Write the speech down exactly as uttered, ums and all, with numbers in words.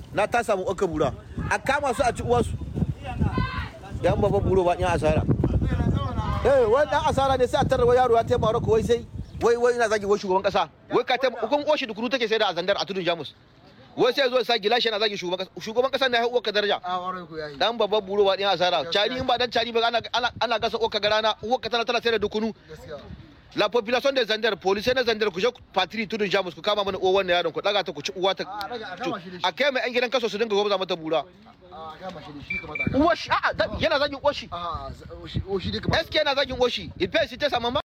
na ta samu aka bura a kama su a ci uwarsu yan babban buro ba yan asara eh wai dan asara ne sai a tarwa yaro ya taimaka Maroko wai sai wai wai ina zagi wai shugaban kasa wai ka taimaka kun oshi da kuru take sai da azandar a tudun Jamus wai sai zo sa gilashi yana zagi shugaban kasa shugaban kasa ne ya uwar ka daraja dan babban buro ba yan asara cari in ba dan cari ba ana ana gasa uwar ka garana uwar ka tana tana sai da dukunu la population de Zander police na Zander ku je patrie tudun Jamus ku kama mana uwar wannan yaron ku daga ta ku ci uwa ta a kai mai an gidan kaso su dinga gobe za mata bura uwa shi a yana zagin uwa shi a uwa shi dai kamar eske yana zagin uwa shi ife shi ta sama